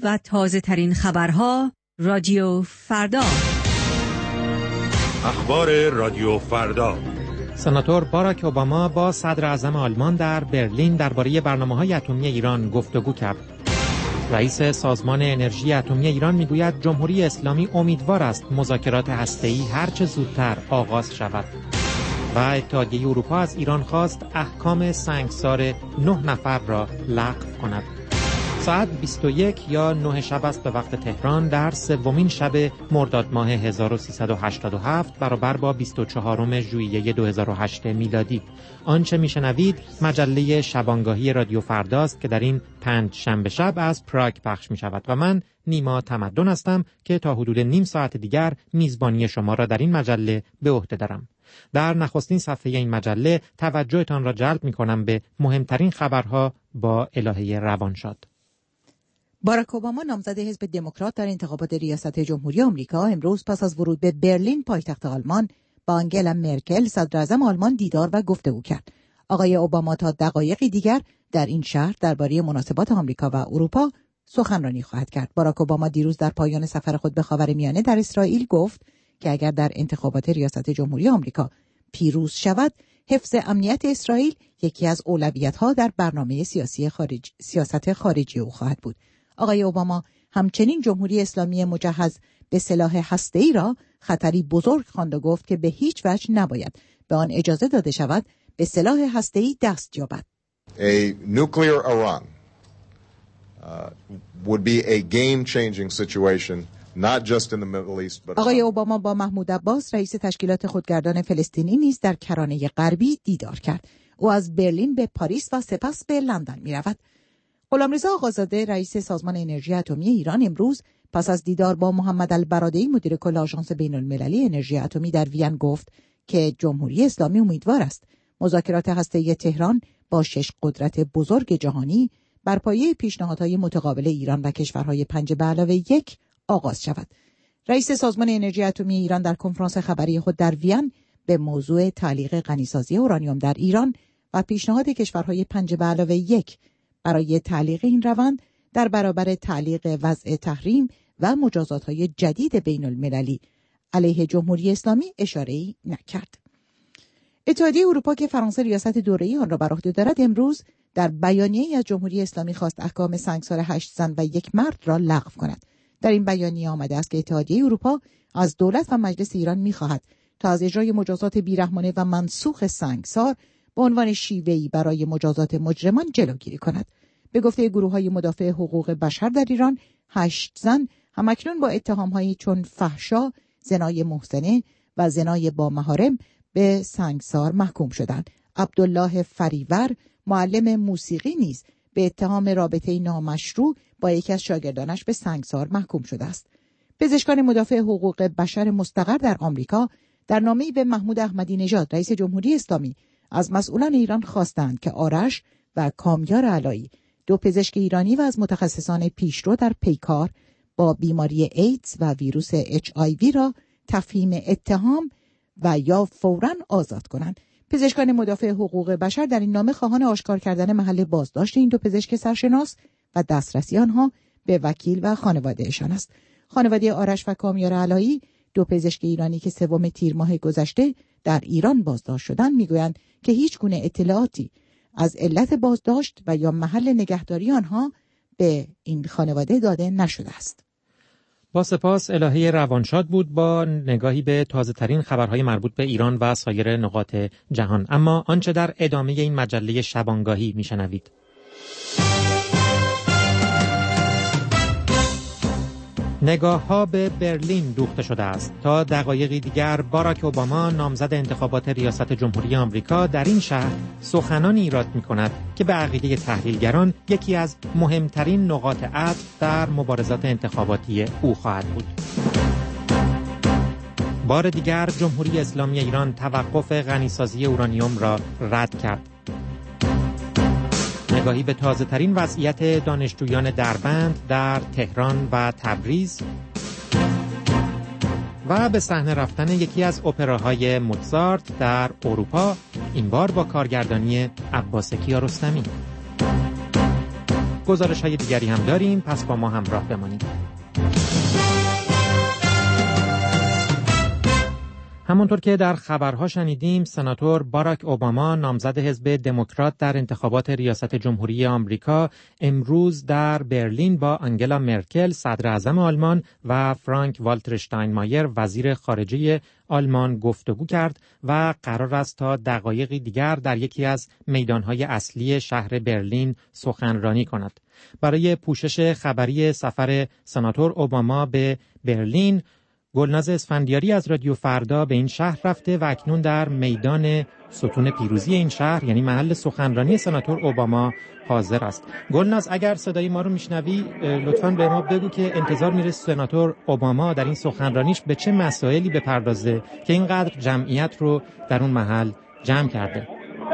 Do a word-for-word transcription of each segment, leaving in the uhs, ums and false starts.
و تازه ترین خبرها رادیو فردا. اخبار رادیو فردا. سناتور باراک اوباما با صدر اعظم آلمان در برلین درباره برنامه‌های اتمی ایران گفتگو کرد. رئیس سازمان انرژی اتمی ایران میگوید جمهوری اسلامی امیدوار است مذاکرات هسته‌ای هرچه زودتر آغاز شود. و اتحادیه اروپا از ایران خواست احکام سنگسار نه نفر را لغو کند. ساعت بیست و یک یا نه شب است به وقت تهران در سومین شب مرداد ماه هزار و سیصد و هشتاد و هفت برابر با بیست و چهارم ژوئیه دو هزار و هشت میلادی. آنچه میشنوید مجله شبانگاهی رادیو فرداست که در این پنج شنبه شب از پراگ پخش می شود و من نیما تمدن هستم که تا حدود نیم ساعت دیگر میزبانی شما را در این مجله به عهده دارم. در نخستین صفحه این مجله توجهتان را جلب می کنم به مهمترین خبرها با الهه روانشاد. باراک اوباما نامزد حزب دموکرات در انتخابات ریاست جمهوری آمریکا امروز پس از ورود به برلین پایتخت آلمان با آنگلا مرکل صدر اعظم آلمان دیدار و گفتگو کرد. آقای اوباما تا دقایقی دیگر در این شهر درباره مناسبات آمریکا و اروپا سخنرانی خواهد کرد. باراک اوباما دیروز در پایان سفر خود به خاورمیانه در اسرائیل گفت که اگر در انتخابات ریاست جمهوری آمریکا پیروز شود، حفظ امنیت اسرائیل یکی از اولویت‌ها در برنامه سیاسی خارج سیاست خارجی او خواهد بود. آقای اوباما همچنین جمهوری اسلامی مجهز به سلاح هسته‌ای را خطری بزرگ خواند و گفت که به هیچ وجه نباید به آن اجازه داده شود به سلاح هسته‌ای دست یابد. A nuclear Iran uh, would be a game-changing situation not just in the Middle East but آقای اوباما با محمود عباس رئیس تشکیلات خودگردان فلسطینی نیز در کرانه غربی دیدار کرد. او از برلین به پاریس و سپس به لندن می‌رود. غلامرضا آقازاده رئیس سازمان انرژی اتمی ایران امروز پس از دیدار با محمد البرادعی مدیر کل آژانس بین‌المللی انرژی اتمی در وین گفت که جمهوری اسلامی امیدوار است مذاکرات هسته‌ای تهران با شش قدرت بزرگ جهانی بر پایه پیشنهادهای متقابل ایران و کشورهای پنج به علاوه یک آغاز شود. رئیس سازمان انرژی اتمی ایران در کنفرانس خبری خود در وین به موضوع تعلیق غنیسازی اورانیوم در ایران و پیشنهاد کشورهای پنج به علاوه یک برای تعلیق این روند در برابر تعلیق وضع تحریم و مجازات‌های جدید بین المللی علیه جمهوری اسلامی اشاره‌ای نکرد. اتحادیه اروپا که فرانسه ریاست دوره‌ای آن را بر عهده دارد امروز در بیانیه‌ای از جمهوری اسلامی خواست احکام سنگسار هشت زن و یک مرد را لغو کند. در این بیانیه آمده است که اتحادیه اروپا از دولت و مجلس ایران می‌خواهد تا از اجرای مجازات بیرحمانه و منسوخ سنگسار به عنوان شیوه‌ای برای مجازات مجرمان جلوگیری کند. به گفته گروه‌های مدافع حقوق بشر در ایران، هشت زن همکنون با اتهام‌هایی چون فحشا، زنای محسنه و زنای با محارم به سنگسار محکوم شدند. عبدالله فریور، معلم موسیقی نیز به اتهام رابطه نامشروع با یکی از شاگردانش به سنگسار محکوم شده است. پزشکان مدافع حقوق بشر مستقر در آمریکا در نامه‌ای به محمود احمدی نژاد رئیس جمهوری اسلامی از مسئولان ایران خواستند که آرش و کامیار علایی، دو پزشک ایرانی و از متخصصان پیشرو در پیکار با بیماری ایدز و ویروس اچ آی وی را تفهیم اتهام و یا فوراً آزاد کنند. پزشکان مدافع حقوق بشر در این نامه خواهان آشکار کردن محل بازداشت این دو پزشک سرشناس و دسترسی آنها به وکیل و خانوادهشان است. خانواده آرش و کامیار علایی، دو پزشک ایرانی که سوم تیر ماه گذشته در ایران بازداشت شدند، میگویند که هیچ گونه اطلاعاتی از علت بازداشت و یا محل نگهداری آنها به این خانواده داده نشده است. با سپاس الهه روانشاد بود با نگاهی به تازه ترین خبرهای مربوط به ایران و سایر نقاط جهان. اما آنچه در ادامه این مجله شبانگاهی میشنوید. نگاه ها به برلین دوخته شده است. تا دقایقی دیگر باراک اوباما نامزد انتخابات ریاست جمهوری آمریکا در این شهر سخنانی ایراد می کند که به عقیده تحلیلگران یکی از مهمترین نقاط عطف در مبارزات انتخاباتی او خواهد بود. بار دیگر جمهوری اسلامی ایران توقف غنیسازی اورانیوم را رد کرد. نگاهی به تازه ترین وضعیت دانشجویان دربند در تهران و تبریز و به صحنه رفتن یکی از اپراهای موزارت در اروپا، این بار با کارگردانی عباس کیارستمی. گزارش‌های دیگری هم داریم، پس با ما همراه بمانید. همونطور که در خبرها شنیدیم، سناتور باراک اوباما نامزد حزب دموکرات در انتخابات ریاست جمهوری آمریکا امروز در برلین با آنگلا مرکل صدر اعظم آلمان و فرانک والتر اشتاینمایر وزیر خارجه آلمان گفتگو کرد و قرار است تا دقایقی دیگر در یکی از میدانهای اصلی شهر برلین سخنرانی کند. برای پوشش خبری سفر سناتور اوباما به برلین، گلناز اسفندیاری از رادیو فردا به این شهر رفته و اکنون در میدان ستون پیروزی این شهر، یعنی محل سخنرانی سناتور اوباما، حاضر است. گلناز، اگر صدای ما رو میشنوی لطفاً به ما بگو که انتظار میره سناتور اوباما در این سخنرانیش به چه مسائلی بپردازه که اینقدر جمعیت رو در اون محل جمع کرده.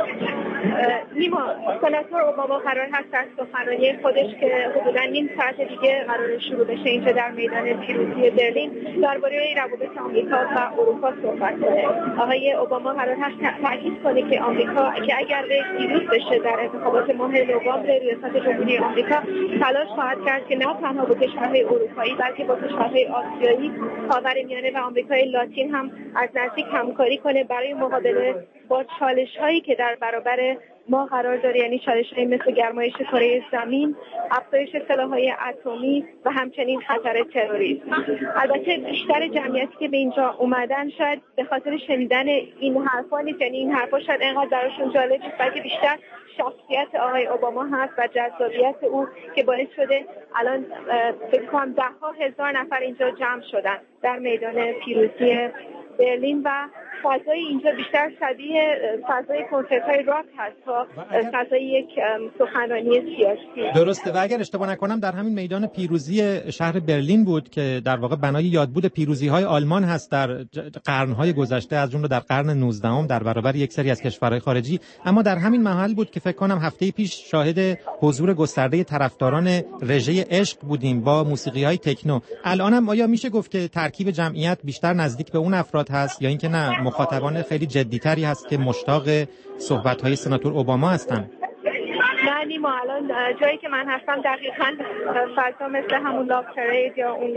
نیما، سناتور اوباما قرار هست در سخنرانی خودش که حدوداً نیم ساعت دیگه قرار شروع بشه اینجا در میدان پیروزی برلین درباره روابط آمریکا و اروپا صحبت کنه. آقای اوباما قرار هست تاکید کنه که آمریکا که اگر پیروز بشه در انتخابات ماه نوامبر ریاست جمهوری آمریکا، تلاش خواهد کرد که نه تنها با کشورهای اروپایی بلکه با کشورهای آسیایی، خاورمیانه و آمریکای لاتین هم از نزدیک همکاری کنه برای مقابله با چالش‌هایی که در برابر ما قرار داره، یعنی چالش‌های مثل گرمایش کره زمین، افزایش سلاح‌های اتمی و همچنین خطر تروریسم. البته بیشتر جمعیتی که به اینجا اومدن شاید به خاطر شنیدن این حرفا نیست، یعنی این حرفا شاید انقدر براشون جالب نیست، بلکه بیشتر شخصیت آقای اوباما هست و جذابیت او که باعث شده الان فکر کنم ده ها هزار نفر اینجا جمع شدن در میدان پیروزی برلین و فضای اینجا بیشتر شبیه فضای کنسرت‌های راک هست تا فضای یک سخنرانی سیاسی. درسته، و اگر اشتباه نکنم در همین میدان پیروزی شهر برلین بود که در واقع بنای یادبود پیروزی‌های آلمان هست در قرن‌های گذشته، از جمله در قرن نوزدهم در برابر یک سری از کشورهای خارجی. اما در همین محل بود که فکر کنم هفته پیش شاهد حضور گسترده طرفداران رژه عشق بودیم با موسیقی‌های تکنو. الانم آیا میشه گفت که ترکیب جمعیت بیشتر نزدیک به اون افراد هست یا اینکه نه مخاطبان خیلی جدی‌تری هست که مشتاق صحبت‌های سناتور اوباما هستن؟ نه نیما، الان جایی که من هستم دقیقاً فضا مثل همون لاب پرید یا اون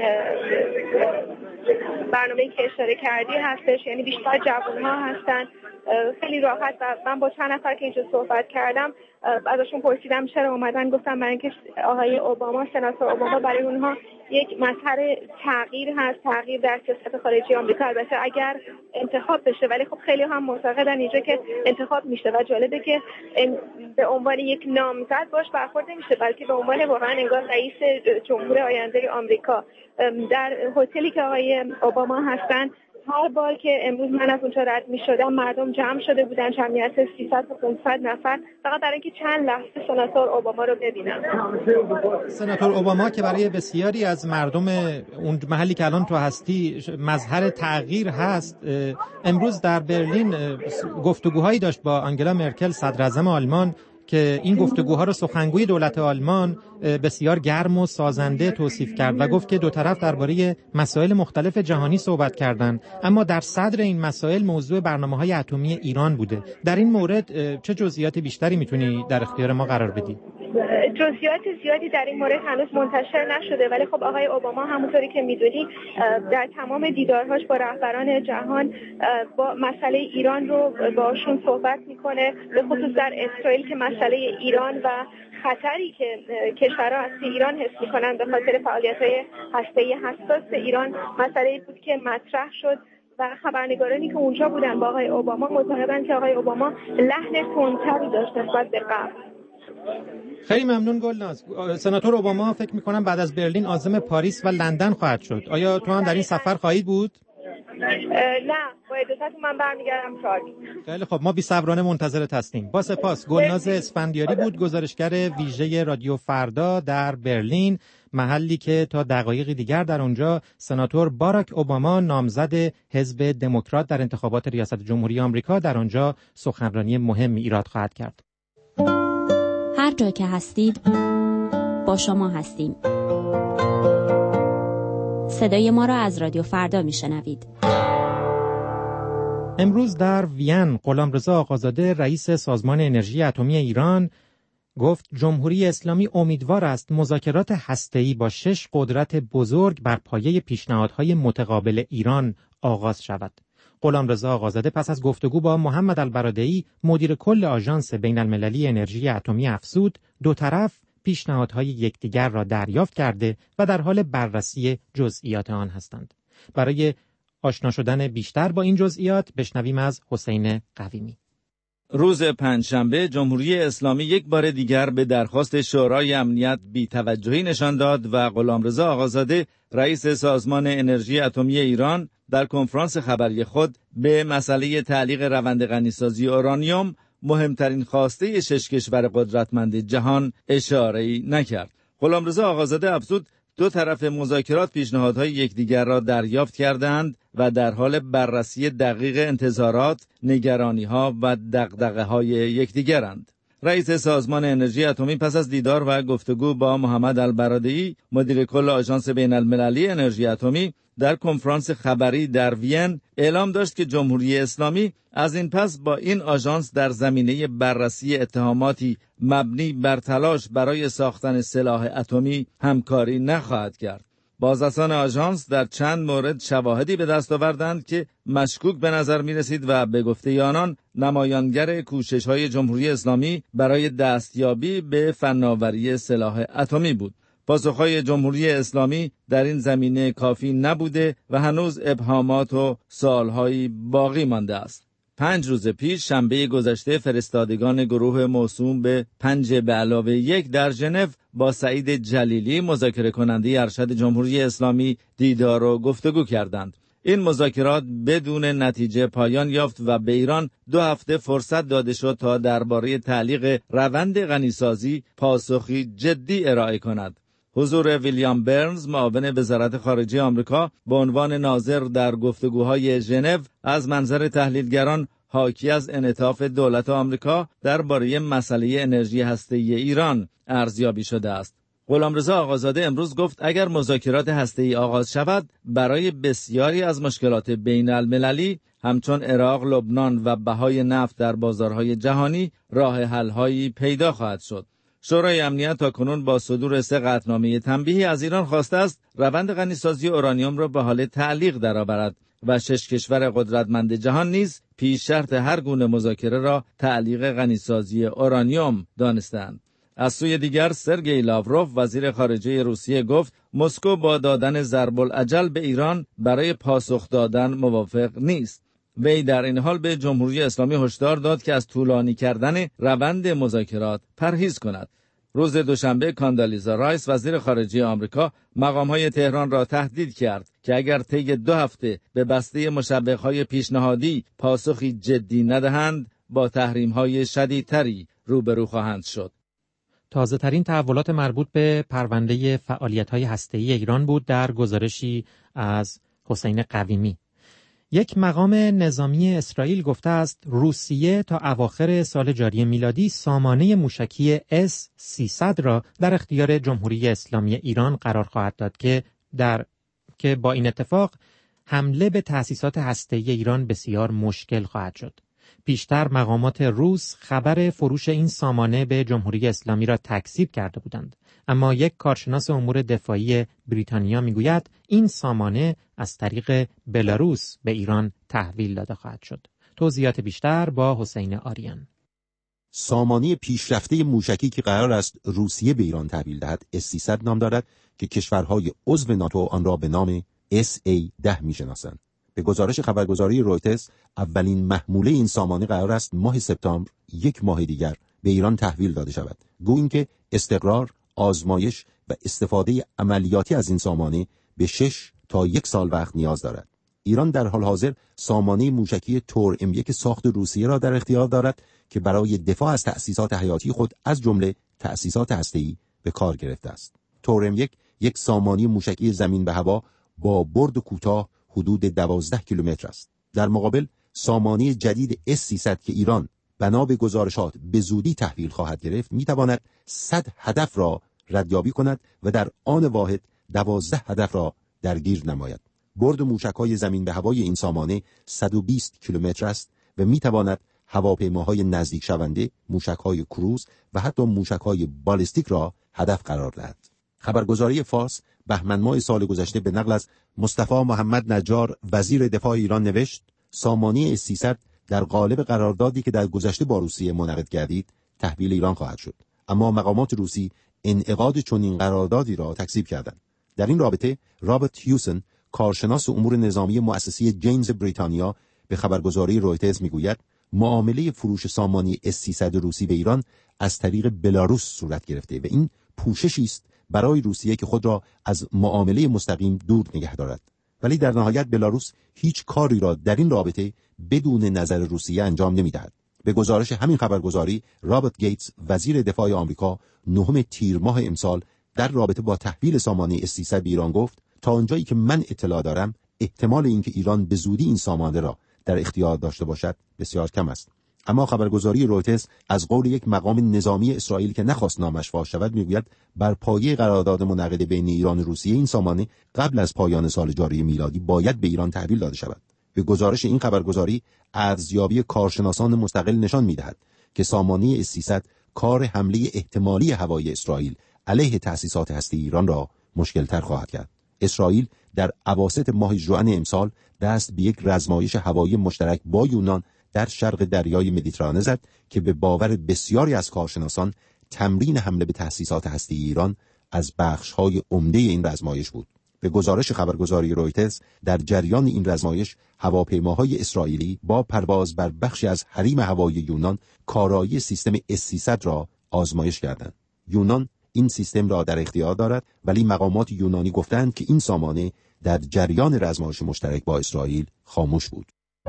برنامه‌ای که اشاره کردی هستش، یعنی بیشتر جوان‌ها هستن، خیلی راحت. و من با چند نفر که اینجا صحبت کردم ازشون پرسیدم چرا اومدن، گفتم برای اینکه آقای اوباما، سناتور اوباما برای اونها یک مظهر تغییر هست، تغییر در سیاست خارجی آمریکا. البته اگر انتخاب بشه، ولی خب خیلی هم معتقدن اینجا که انتخاب میشه و جالبه که به عنوان یک نامزد باش برخورد نمیشه، بلکه به عنوان واقعا انگار رئیس جمهور آینده آمریکا. در هتلی که آقای اوباما هستن، هر بار که امروز من از اونجا رد می شدم مردم جمع شده بودن، جمعیت سیصد تا پانصد نفر، فقط برای اینکه چند لحظه سناتور اوباما رو ببینم. سناتور اوباما که برای بسیاری از مردم اون محلی که الان تو هستی مظهر تغییر هست، امروز در برلین گفتگوهایی داشت با آنگلا مرکل صدر اعظم آلمان که این گفتگوها رو سخنگوی دولت آلمان بسیار گرم و سازنده توصیف کرد و گفت که دو طرف درباره مسائل مختلف جهانی صحبت کردند، اما در صدر این مسائل موضوع برنامه‌های اتمی ایران بوده. در این مورد چه جزئیات بیشتری میتونی در اختیار ما قرار بدی؟ جزئیات زیادی در این مورد هنوز منتشر نشده، ولی خب آقای اوباما همونطوری که میدونی در تمام دیدارهاش با رهبران جهان با مسئله ایران رو باشون صحبت میکنه، به خصوص در اسرائیل که مسئله ایران و خطری که کشورها از ایران حس میکنن به خاطر فعالیت‌های هسته‌ای حساس ایران مسئله بود که مطرح شد و خبرنگارانی که اونجا بودن با آقای اوباما معتقدن که آقای اوباما لحن تندتری داشت نسبت به قبل. خیلی ممنون گلناز. سناتور اوباما فکر میکنم بعد از برلین عازم پاریس و لندن خواهد شد. آیا تو هم در این سفر خواهید بود؟ نه، با اجازهتون من برمیگردم پراگ. خیلی خب، ما بی‌صبرانه منتظرت هستیم. با سپاس. گلناز اسفندیاری بود، گزارشگر ویژه رادیو فردا در برلین، محلی که تا دقایقی دیگر در اونجا سناتور باراک اوباما نامزد حزب دموکرات در انتخابات ریاست جمهوری آمریکا در آنجا سخنرانی مهمی ایراد خواهد کرد. هر جا که هستید با شما هستیم. صدای ما را از رادیو فردا میشنوید. امروز در وین غلامرضا آقازاده رئیس سازمان انرژی اتمی ایران گفت جمهوری اسلامی امیدوار است مذاکرات هسته‌ای با شش قدرت بزرگ بر پایه پیشنهادهای متقابل ایران آغاز شود. غلامرضا آقازاده پس از گفتگو با محمد البرادعی مدیر کل آژانس بین المللی انرژی اتمی افزود دو طرف پیشنهادهای یکدیگر را دریافت کرده و در حال بررسی جزئیات آن هستند. برای آشنا شدن بیشتر با این جزئیات بشنویم از حسین قویمی. روز پنجشنبه جمهوری اسلامی یک بار دیگر به درخواست شورای امنیت بی‌توجهی نشان داد و غلامرضا آقازاده رئیس سازمان انرژی اتمی ایران در کنفرانس خبری خود به مسئله تعلیق روند غنیسازی اورانیوم، مهمترین خواسته شش کشور قدرتمند جهان، اشاره‌ای نکرد. غلامرضا آقازاده افزود دو طرف مذاکرات پیشنهادهای یکدیگر را دریافت کردند و در حال بررسی دقیق انتظارات، نگرانی‌ها و دغدغه‌های یکدیگرند. رئیس سازمان انرژی اتمی پس از دیدار و گفتگو با محمد البرادعی، مدیر کل آژانس بین المللی انرژی اتمی، در کنفرانس خبری در وین اعلام داشت که جمهوری اسلامی از این پس با این آژانس در زمینه بررسی اتهاماتی مبنی بر تلاش برای ساختن سلاح اتمی همکاری نخواهد کرد. بازرسان آژانس در چند مورد شواهدی به دست آوردند که مشکوک به نظر می رسید و به گفته آنان نمایانگر کوشش‌های جمهوری اسلامی برای دستیابی به فناوری سلاح اتمی بود. پاسخهای جمهوری اسلامی در این زمینه کافی نبوده و هنوز ابهامات و سوالهایی باقی مانده است. پنج روز پیش شنبه گذشته فرستادگان گروه موسوم به پنج به علاوه یک در ژنو با سعید جلیلی مذاکره کننده ارشد جمهوری اسلامی دیدار و گفتگو کردند. این مذاکرات بدون نتیجه پایان یافت و به ایران دو هفته فرصت داده شد تا درباره تعلیق روند غنیسازی پاسخی جدی ارائه کند. حضور ویلیام برنز معاون وزارت خارجه آمریکا به عنوان ناظر در گفتگوهای ژنو از منظر تحلیلگران حاکی از انعطاف دولت آمریکا درباره مسئله انرژی هسته‌ای ایران ارزیابی شده است. غلامرضا آقازاده امروز گفت اگر مذاکرات هسته‌ای آغاز شود برای بسیاری از مشکلات بین المللی همچون عراق، لبنان و بهای نفت در بازارهای جهانی راه حل‌هایی پیدا خواهد شد. شورای امنیت تاکنون با صدور سه قطعنامه تنبیهی از ایران خواسته است روند غنیسازی اورانیوم را به حال تعلیق درآورد و شش کشور قدرتمند جهان نیز پیش شرط هر گونه مذاکره را تعلیق غنیسازی اورانیوم دانستند. از سوی دیگر سرگئی لاوروف وزیر خارجه روسیه گفت مسکو با دادن ضرب الاجل به ایران برای پاسخ دادن موافق نیست. وی در این حال به جمهوری اسلامی هشدار داد که از طولانی کردن روند مذاکرات پرهیز کند. روز دوشنبه کاندالیزا رایس وزیر خارجه آمریکا مقام‌های تهران را تهدید کرد که اگر طی دو هفته به بسته مشوق‌های پیشنهادی پاسخی جدی ندهند با تحریم‌های شدیدتری روبرو خواهند شد. تازه ترین تحولات مربوط به پرونده فعالیت‌های هسته‌ای ایران بود در گزارشی از حسین قویمی. یک مقام نظامی اسرائیل گفته است روسیه تا اواخر سال جاری میلادی سامانه موشکی اس سیصد را در اختیار جمهوری اسلامی ایران قرار خواهد داد که در که با این اتفاق حمله به تأسیسات هسته‌ای ایران بسیار مشکل خواهد شد. پیشتر مقامات روس خبر فروش این سامانه به جمهوری اسلامی را تکذیب کرده بودند، اما یک کارشناس امور دفاعی بریتانیا میگوید این سامانه از طریق بلاروس به ایران تحویل داده خواهد شد. توضیحات بیشتر با حسین آریان. سامانه پیشرفته موشکی که قرار است روسیه به ایران تحویل دهد اس سیصد نام دارد که کشورهای عضو ناتو آن را به نام اس ای ده میشناسند. به گزارش خبرگزاری رویترز اولین محموله این سامانه قرار است ماه سپتامبر یک ماه دیگر به ایران تحویل داده شود. گویا اینکه استقرار، آزمایش و استفاده عملیاتی از این سامانه به شش تا یک سال وقت نیاز دارد. ایران در حال حاضر سامانه موشکی تور ام یک ساخت روسیه را در اختیار دارد که برای دفاع از تأسیسات حیاتی خود از جمله تأسیسات هسته‌ای به کار گرفته است. تور ام یک یک سامانه موشکی زمین به هوا با برد کوتاه حدود دوازده کیلومتر است. در مقابل سامانه جدید اس سیصد که ایران بنا به گزارشات به زودی تحویل خواهد گرفت میتواند صد هدف را ردیابی کند و در آن واحد دوازده هدف را درگیر نماید. برد موشک‌های زمین به هوای این سامانه صد و بیست کیلومتر است و میتواند هواپیماهای نزدیک شونده، موشک‌های کروز و حتی موشک‌های بالستیک را هدف قرار دهد. خبرگزاری فارس بهمن ماه سال گذشته به نقل از مصطفی محمد نجار وزیر دفاع ایران نوشت: سامانه اس سیصد در قالب قراردادی که در گذشته با روسیه منعقد گردید تحویل ایران خواهد شد. اما مقامات روسی انعقاد چنین قراردادی را تکذیب کردند. در این رابطه رابرت هیوسن، کارشناس امور نظامی مؤسسه جیمز بریتانیا، به خبرگزاری رویترز میگوید معامله فروش سامانه اس سیصد روسی به ایران از طریق بلاروس صورت گرفته و این پوششی است برای روسیه که خود را از معامله مستقیم دور نگه دارد. ولی در نهایت بلاروس هیچ کاری را در این رابطه بدون نظر روسیه انجام نمی‌دهد. به گزارش همین خبرگزاری، رابرت گیتس وزیر دفاع آمریکا نهم تیر ماه امسال در رابطه با تحویل سامانه اس سیصد به ایران گفت: تا آنجایی که من اطلاع دارم احتمال اینکه ایران به زودی این سامانه را در اختیار داشته باشد بسیار کم است. اما خبرگزاری رویترز از قول یک مقام نظامی اسرائیل که نخواست نامش فاش شود میگوید بر پایه قرارداد منعقد بین ایران و روسیه این سامانه قبل از پایان سال جاری میلادی باید به ایران تحویل داده شود. به گزارش این خبرگزاری، ارزیابی کارشناسان مستقل نشان می‌دهد که سامانه اس سیصد کار حمله احتمالی هوایی اسرائیل علیه تأسیسات هسته ایران را مشکل‌تر خواهد کرد. اسرائیل در اواسط ماه ژوئن امسال دست به یک رزمایش هوایی مشترک با یونان در شرق دریای مدیترانه زد که به باور بسیاری از کارشناسان تمرین حمله به تأسیسات هسته ایران از بخش‌های عمده این رزمایش بود. به گزارش خبرگزاری رویترز، در جریان این رزمایش هواپیماهای اسرائیلی با پرواز بر بخشی از حریم هوایی یونان کارایی سیستم اس سیصد را آزمایش کردند. یونان این سیستم را در اختیار دارد، ولی مقامات یونانی گفتند که این سامانه در جریان رزمایش مشترک با اسرائیل خاموش بود.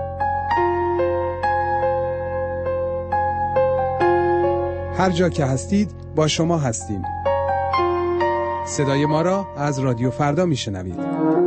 هر جا که هستید با شما هستیم. صدای ما را از رادیو فردا میشنوید.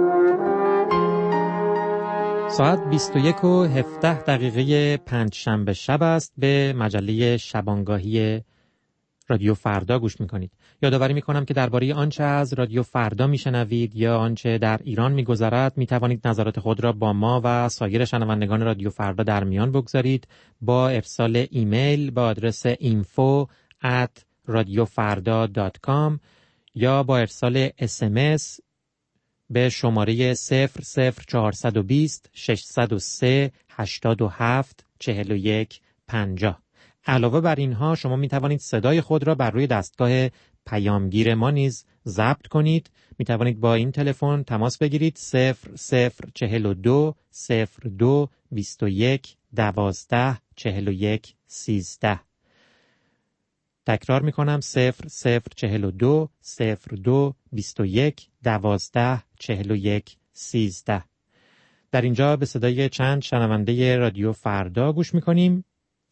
ساعت بیست و یک و هفده دقیقه پنجشنبه شب است. به مجله شبانگاهی رادیو فردا گوش میکنید. یادآوری میکنم که درباره آنچه از رادیو فردا میشنوید یا آنچه در ایران میگذرد میتوانید نظرات خود را با ما و سایر شنوندگان رادیو فردا در میان بگذارید با ارسال ایمیل با آدرس اینفو ات رادیو فردا دات کام یا با ارسال اس ام اس به شماره صفر صفر چهارصد و بیست ششصد و سه هشتاد و هفت چهل و یک پنجاه. علاوه بر اینها شما می توانید صدای خود را بر روی دستگاه پیامگیر ما نیز ضبط کنید. می توانید با این تلفن تماس بگیرید صفر صفر چهل و دو صفر دو بیست و یک دوازده چهل و یک سیزده. تکرار می کنم صفر صفر چهل و دو صفر دو بیست و یک دوازده چهل و یک سیزده. در اینجا به صدای چند شنونده رادیو فردا گوش می کنیم.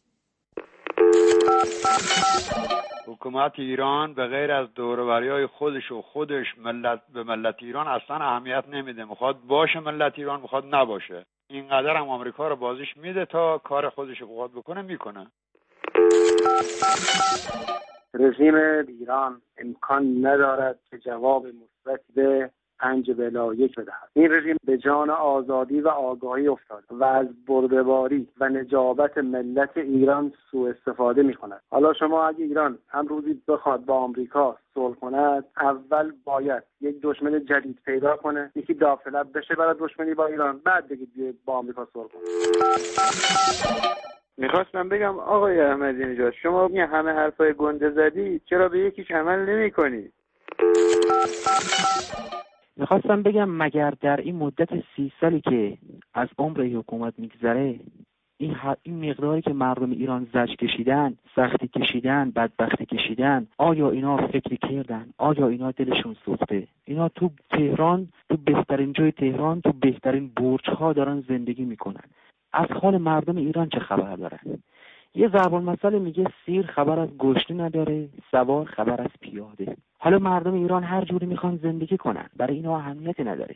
حکومت ایران به غیر از دوروبری‌های خودش و خودش ملت به ملت ایران اصلا اهمیت نمیده. میخواد باشه ملت ایران، میخواد نباشه. اینقدر هم آمریکا رو بازیش میده تا کار خودش رو بخواد بکنه میکنه. رژیم ایران امکان ندارد که جواب مثبت به پنج بلایک بدهد. این رژیم به جان آزادی و آگاهی افتاد و از برده‌واری و نجابت ملت ایران سوء استفاده می‌کند. حالا شما اگه ایران هم روزی بخواد با آمریکا صلح کند، اول باید یک دشمن جدید پیدا کنه، یکی داوطلب بشه برای دشمنی با ایران، بعد بگید با آمریکا صلح کنه. میخواستم بگم آقای احمدی نژاد، شما این همه حرفای گنده زدی، چرا به یکیش عمل نمی‌کنی؟ میخواستم بگم مگر در این مدت سی سالی که از عمر حکومت میگذره این, این مقداری که مردم ایران زج کشیدن، سختی کشیدن، بدبختی کشیدن، آیا اینا فکری کردن؟ آیا اینا دلشون سوخته؟ اینا تو تهران، تو بهترین جای تهران، تو بهترین برج‌ها دارن زندگی میکنن. از حال مردم ایران چه خبر دارن؟ یه ضرب المثل میگه سیر خبر از گشنه نداره، سوار خبر از پیاده. حالا مردم ایران هر جوری میخوان زندگی کنن، برای اینا اهمیتی نداره.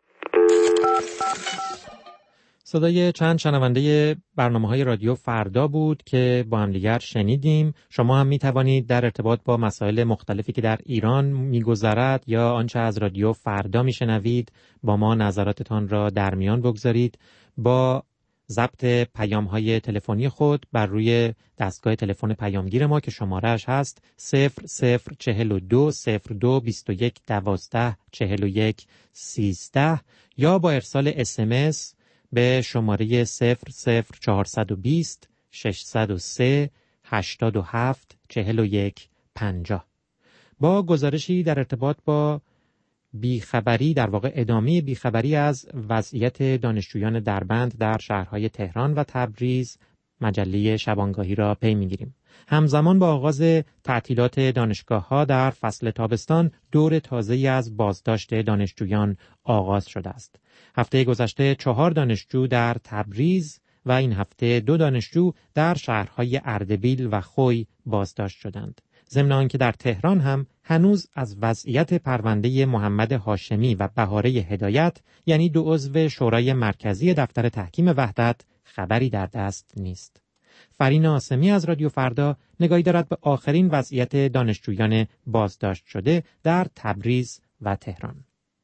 صدای چند شنونده برنامه‌های رادیو فردا بود که با هم دیگر شنیدیم. شما هم میتوانید در ارتباط با مسائل مختلفی که در ایران میگذرد یا آنچه از رادیو فردا میشنوید با ما نظراتتان را در میان بگذارید. با ضبط پیام‌های تلفنی خود بر روی دستگاه تلفن پیامگیر ما که شماره‌اش هست صفر صفر چهل و دو صفر دو بیست و یک دوازده چهل و یک سیزده یا با ارسال اس ام اس به شماره صفر صفر چهارصد و بیست ششصد و سه هشتاد و هفت چهل و یک پنجاه. با گزارشی در ارتباط با بیخبری، در واقع ادامه بیخبری از وضعیت دانشجویان دربند در شهرهای تهران و تبریز، مجله شبانگاهی را پی می‌گیریم. همزمان با آغاز تعطیلات دانشگاه‌ها در فصل تابستان، دور تازه‌ای از بازداشت دانشجویان آغاز شده است. هفته گذشته چهار دانشجو در تبریز و این هفته دو دانشجو در شهرهای اردبیل و خوی بازداشت شدند. ضمن آنکه در تهران هم هنوز از وضعیت پرونده محمد هاشمی و بهاره هدایت، یعنی دو عضو شورای مرکزی دفتر تحکیم وحدت، خبری در دست نیست. فرین آسمی از رادیو فردا نگاهی دارد به آخرین وضعیت دانشجویان بازداشت شده در تبریز و تهران.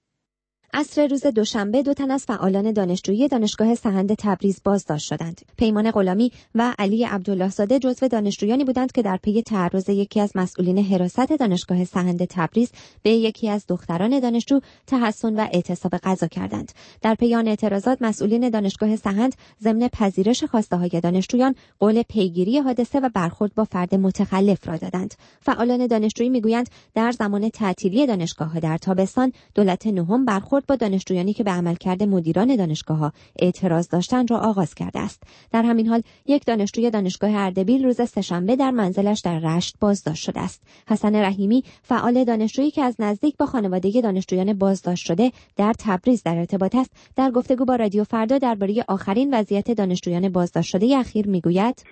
عصر روز دوشنبه دو تن از فعالان دانشجویی دانشگاه سهند تبریز بازداشت شدند. پیمان غلامی و علی عبدالله زاده جزو دانشجویانی بودند که در پی تعرض یکی از مسئولین حراست دانشگاه سهند تبریز به یکی از دختران دانشجو تحصن و اعتصاب غذا کردند. در پی آن اعتراضات مسئولین دانشگاه سهند ضمن پذیرش خواسته‌های دانشجویان قول پیگیری حادثه و برخورد با فرد متخلف را دادند. فعالان دانشجویی میگویند در زمان تعطیلی دانشگاه‌ها در تابستان دولت نهم برخورد با دانشجویانی که به عملکرد مدیران دانشگاه‌ها اعتراض داشتند را آغاز کرده است. در همین حال یک دانشجوی دانشگاه اردبیل روز سه‌شنبه در منزلش در رشت بازداشت شده است. حسن رحیمی، فعال دانشجویی که از نزدیک با خانواده دانشجویان بازداشت شده در تبریز در ارتباط است، در گفتگو با رادیو فردا درباره آخرین وضعیت دانشجویان بازداشت شده اخیر میگوید: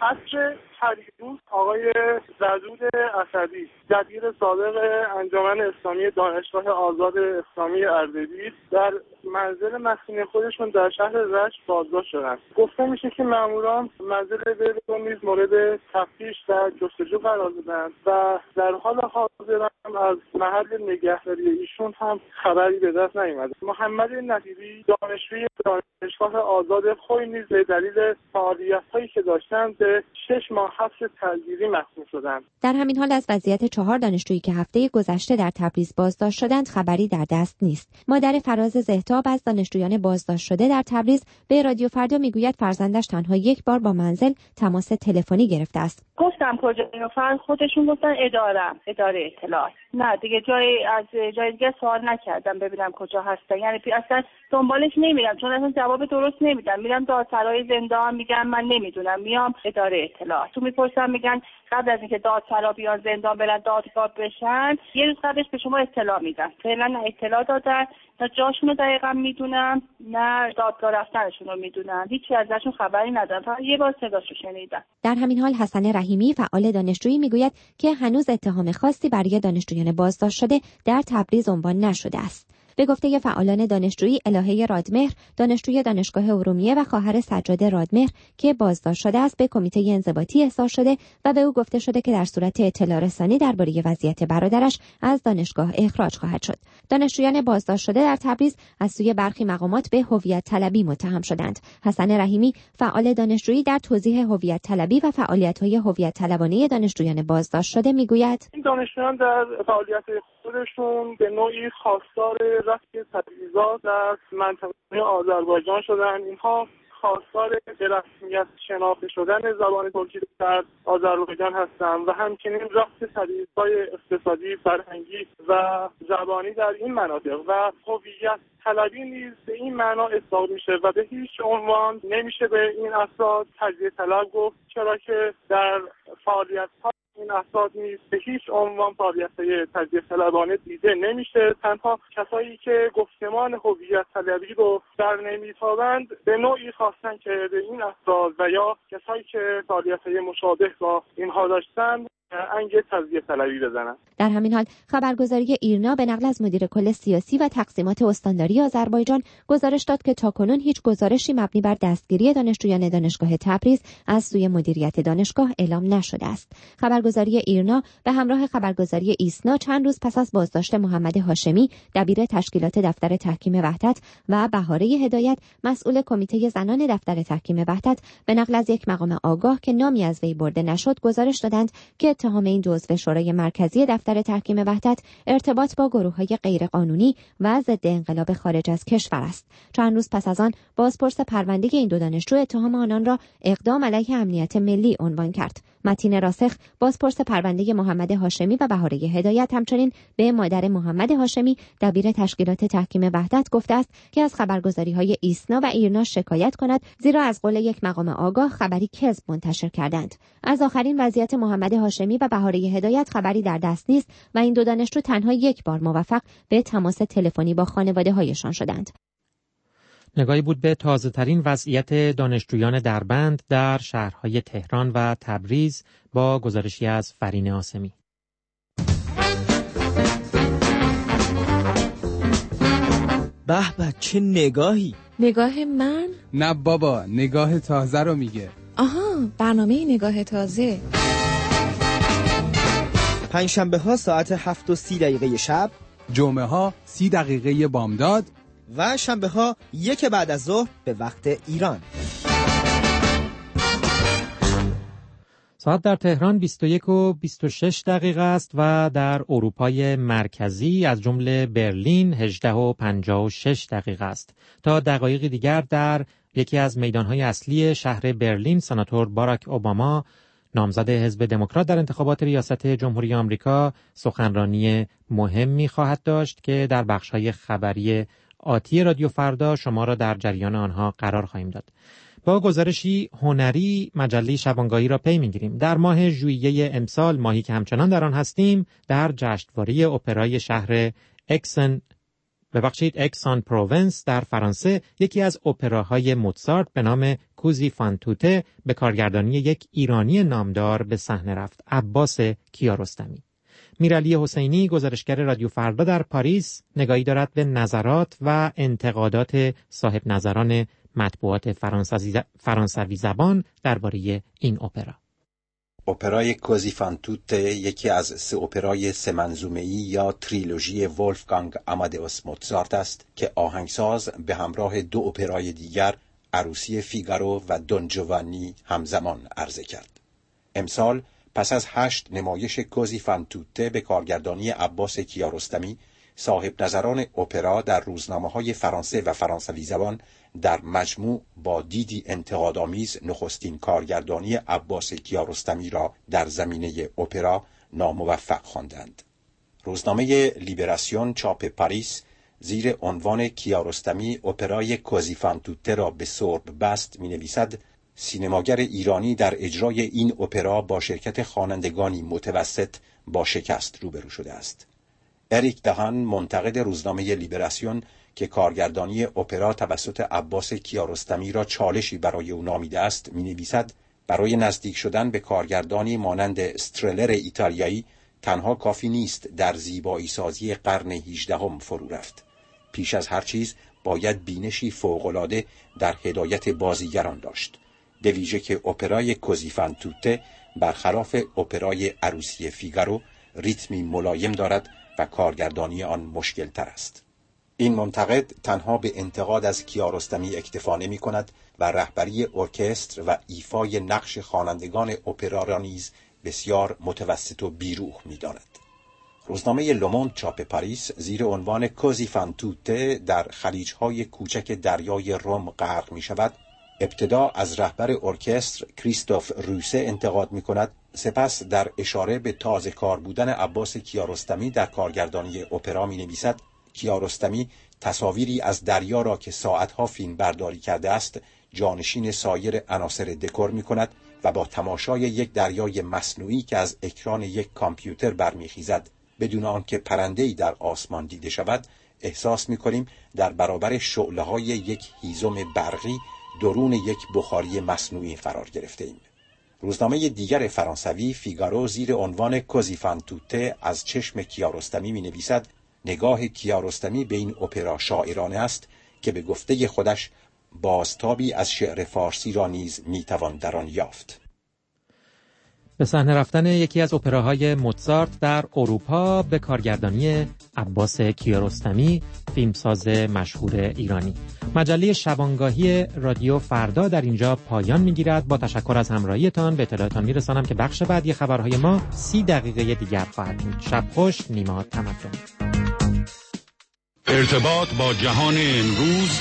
پریروز آقای زدود اسدی، دبیر سابق انجمن اسلامی دانشگاه آزاد اسلامی اردبیل، در منزل مسکونی خودشون در شهر رشت بازداشت شدند. گفته میشه که ماموران منزل وی رو نیز مورد تفتیش و جستجو قرار دادند و در حال حاضر هم از محل نگهداری ایشون هم خبری به دست نیامده. محمد نصیری، دانشجوی دانشگاه آزاد خوی، نیز به دلیل فعالیت‌هایی که داشتند به شش ماه حبس تعزیری محکوم شدند. در همین حال از وضعیت چهار دانشجویی که هفته گذشته در تبریز بازداشت شدند خبری در دست نیست. مادر فراز زهتاب از دانشجویان بازداشت شده در تبریز به رادیو فردا میگوید فرزندش تنها یک بار با منزل تماس تلفنی گرفته است. گفتم کجا فرد خودشون گفتن اداره اداره اطلاعات. نه دیگه جای از جای دیگه سوال نکردم ببینم کجا هستن، یعنی اصلا دنبالش نمیرم چون اصلا جواب درست نمیدن. میرم دادسرای زندان میگم من نمیدونم، میام اداره اطلاعات تو میپرسم میگن قبل از اینکه دادسرا بیان زندان برن دادگاه بشن یه روز قبلش به شما اطلاع میدن. فعلا نه اطلاع دادن، نه جاشون رو دقیقاً میدونم، نه دادگاه رفتنشون رو میدونم. هیچی ازشون خبری ندارم، فقط یه بار صداشو شنیدم. در همین حال حسن رحیمی، فعال دانشجویی، میگوید که هنوز اتهام خاصی برای دانشجویان بازداشت شده در تبریز عنوان نشده است. به گفته فعالان دانشجویی، الهه رادمهر، دانشجوی دانشگاه ارومیه و خواهر سجاد رادمهر که بازداشت شده است، به کمیته انضباطی احضار شده و به او گفته شده که در صورت اطلاع رسانی درباره وضعیت برادرش از دانشگاه اخراج خواهد شد. دانشجویان بازداشت شده در تبریز از سوی برخی مقامات به هویت طلبی متهم شدند. حسن رحیمی، فعال دانشجویی، در توضیح هویت طلبی و فعالیت‌های هویت طلبانه دانشجویان بازداشت شده میگوید: این دانشجویان در فعالیت خودشون به نوعی خواستار رفع تبعیضات در منطقه آذربایجان شدن. اینها خواستار به رسمیت شناخته شدن زبان ترکی در آذربایجان هستند و همچنین رفع تبعیضات اقتصادی، فرهنگی و زبانی در این مناطق و هویت طلبی نیز به این معنا اطلاق میشه و به هیچ عنوان نمیشه به این افراد تجزیه طلب گفت، چرا که در فعالیت ها این افراد نیز به هیچ عنوان فعالیت‌های تجزیه طلبانه دیده نمیشه. تنها کسایی که گفتمان هویت طلبی رو در نمیتابند به نوعی خواستن که به این افراد و یا کسایی که فعالیت‌های مشابه با اینها داشتن انگ تزیه طلبی بزنن. در همین حال خبرگزاری ایرنا به نقل از مدیر کل سیاسی و تقسیمات استانداری آذربایجان گزارش داد که تاکنون هیچ گزارشی مبنی بر دستگیری دانشجویان دانشگاه تبریز از سوی مدیریت دانشگاه اعلام نشده است. خبرگزاری ایرنا به همراه خبرگزاری ایسنا چند روز پس از بازداشت محمد هاشمی دبیر تشکیلات دفتر تحکیم وحدت و بهاره هدایت مسئول کمیته زنان دفتر تحکیم وحدت به نقل از یک مقام آگاه که نامی از وی برده نشد گزارش دادند که اتهام این جزو شورای مرکزی دفتر تحکیم وحدت ارتباط با گروه‌های غیرقانونی و ضد انقلاب خارج از کشور است. چند روز پس از آن بازپرس پرونده این دو دانشجو اتهام آنان را اقدام علیه امنیت ملی عنوان کرد. متین راسخ بازپرس پرونده محمد هاشمی و بهاره هدایت همچنین به مادر محمد هاشمی دبیر تشکیلات تحکیم وحدت گفته است که از خبرگزاری‌های ایسنا و ایرنا شکایت کند زیرا از قول یک مقام آگاه خبری کذب منتشر کردند. از آخرین وضعیت محمد هاشمی و بهاره هدایت خبری در دست نیست و این دو دانشجو تنها یک بار موفق به تماس تلفنی با خانواده‌هایشان شدند. نگاهی بود به تازه‌ترین وضعیت دانشجویان دربند در شهرهای تهران و تبریز با گزارشی از فرین آسمی. به به چه نگاهی! نگاه من؟ نه بابا، نگاه تازه رو میگه. آها، برنامه نگاه تازه. پنجشنبه ها ساعت هفت و سی دقیقه شب، جمعه ها سی دقیقه بامداد و شنبه ها یک بعد از ظهر به وقت ایران. ساعت در تهران بیست و یک و بیست و شش دقیقه است و در اروپای مرکزی از جمله برلین هجده و پنجاه و شش دقیقه است. تا دقایق دیگر در یکی از میدانهای اصلی شهر برلین سناتور باراک اوباما نامزد حزب دموکرات در انتخابات ریاست جمهوری آمریکا سخنرانی مهمی خواهد داشت که در بخش‌های خبری آتی رادیو فردا شما را در جریان آنها قرار خواهیم داد. با گزارشی هنری مجله شبانگاهی را پی می‌گیریم. در ماه ژوئیه امسال، ماهی که همچنان در آن هستیم، در جشنواره اپرای شهر اکسن ببخشید اکسان پروونس در فرانسه یکی از اپراهای موزارت به نام کوزی فان توته به کارگردانی یک ایرانی نامدار به صحنه رفت، عباس کیارستمی. میرعلی حسینی گزارشگر رادیو فردا در پاریس نگاهی دارد به نظرات و انتقادات صاحب نظران مطبوعات فرانسوی زبان درباره این اپرا. اپرای کوزی فان توته یکی از سه اپرای سه منظومه‌ای یا تریلوژی ولفگانگ آمادئوس موزارت است که آهنگساز به همراه دو اپرای دیگر عروسی فیگارو و دون جوانی همزمان عرضه کرد. امسال پس از هشت نمایش کوزی فان توته به کارگردانی عباس کیارستمی، صاحب نظران اپرا در روزنامه‌های فرانسه و فرانسوی زبان در مجموع با دیدی انتقادآمیز نخستین کارگردانی عباس کیارستمی را در زمینه اپرا ناموفق خواندند. روزنامه لیبراسیون چاپ پاریس زیر عنوان کیارستمی اپرای کوزی فان توته را به سرب بست می‌نویسد: سینماگر ایرانی در اجرای این اپرا با شرکت خوانندگانی متوسط با شکست روبرو شده است. اریک دهان منتقد روزنامه لیبراسیون که کارگردانی اپرا توسط عباس کیارستمی را چالشی برای او نامیده است می‌نویسد: برای نزدیک شدن به کارگردانی مانند استرلر ایتالیایی تنها کافی نیست در زیبایی سازی قرن هجدهم فرو رفت. پیش از هر چیز باید بینشی فوق‌العاده در هدایت بازیگران داشت، به ویژه که اپرای کوزی فان توته برخلاف اپرای عروسی فیگارو ریتمی ملایم دارد و کارگردانی آن مشکل تر است. این منتقد تنها به انتقاد از کیارستمی اکتفا نمی کند و رهبری ارکستر و ایفای نقش خوانندگان اپرا را نیز بسیار متوسط و بیروح می داند. روزنامه لوموند چاپ پاریس زیر عنوان کوزی فان توته در خلیج‌های کوچک دریای روم غرق می شود ابتدا از رهبر ارکستر کریستوف روسه انتقاد می کند، سپس در اشاره به تازه کار بودن عباس کیارستمی در کارگردانی اپرا می نویسد: کیارستمی تصاویری از دریا را که ساعتها فیلم برداری کرده است جانشین سایر عناصر دکور می کند و با تماشای یک دریای مصنوعی که از اکران یک کامپیوتر برمیخیزد بدون آنکه پرنده‌ای در آسمان دیده شود احساس می کنیم در برابر شعله‌های یک هیزم برقی درون یک بخاری مصنوعی قرار گرفته ایم. روزنامه دیگر فرانسوی فیگارو زیر عنوان کوزی فان توته از چشم کیارستمی می نویسد نگاه کیارستمی به این اپرا شاعرانه است که به گفته خودش بازتابی از شعر فارسی را نیز می توان در آن یافت. به صحنه رفتن یکی از اپراهای موزارت در اروپا به کارگردانی عباس کیارستمی، فیلمساز مشهور ایرانی. مجله شبانگاهی رادیو فردا در اینجا پایان میگیرد. با تشکر از همراهیتان به اطلاعتان میرسانم که بخش بعدی خبرهای ما سی دقیقه دیگر خواهد بود. شب خوش. نیما تمدن. ارتباط با جهان امروز